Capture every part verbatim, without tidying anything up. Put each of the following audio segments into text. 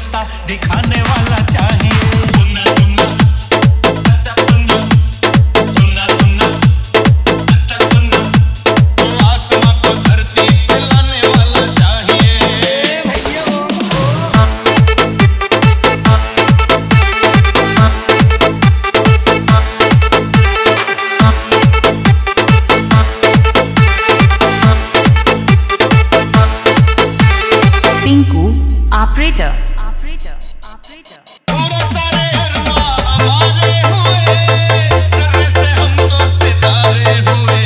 रिश्ता दिखाने वाला चाहिए। सुना सुना अट्टा सुना, सुना सुना अट्टा सुना, वो आसमां को धरती पे लाने वाला चाहिए। पिंकू ऑपरेटर ऑपरेटर ऑपरेटर पूरे सारे अरमां हमारे हुए, सर से हम तो सितारे हुए।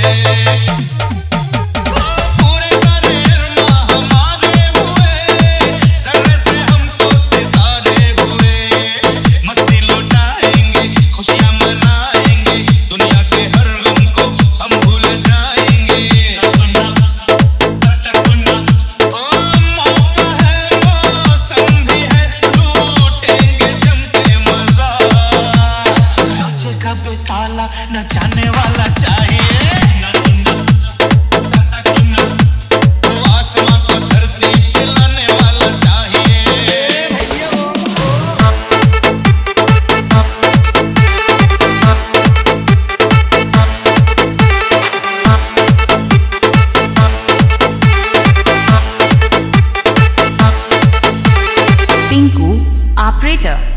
पूरे सारे अरमां हमारे हुए, सर से हम तो सितारे हुए। मस्ती लुटाएंगे, खुशियां मनाएंगे, दुनिया के हर गम को हम भूल जाएंगे। सुना सट्टा सुना, ओ मौका है मौसम भी है, लूटेंगे जम के मजा। सोचे का बेताला नचाने वाला चाहिए। सुना सुना सट्टा सुना, वो आसमां को धरती पे लाने वाला चाहिए। पिंकू ऑपरेटर